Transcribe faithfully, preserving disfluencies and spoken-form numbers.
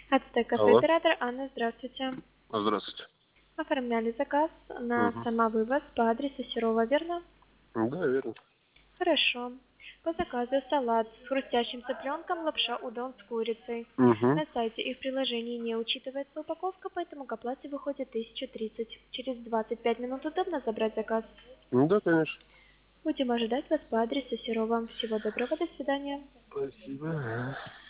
Ацтек кафе, Алло. оператор Анна, здравствуйте. Здравствуйте. Оформляли заказ на Угу. самовывоз по адресу Серова, верно? Да, верно. Хорошо. По заказу салат с хрустящим цыпленком, лапша удон с курицей. Угу. На сайте и в приложении не учитывается упаковка, поэтому к оплате выходит тысяча тридцать. Через двадцать пять минут удобно забрать заказ. Ну да, конечно. Будем ожидать вас по адресу Серова. Всего доброго, до свидания. Спасибо.